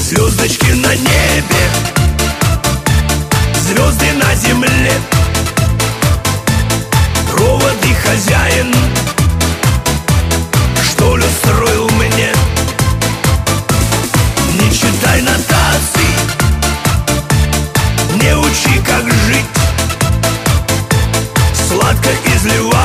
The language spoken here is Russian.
Звездочки на небе, звезды на земле, проводы хозяин, что ли устроил мне. Не читай нотаций, не учи, как жить, сладко изливай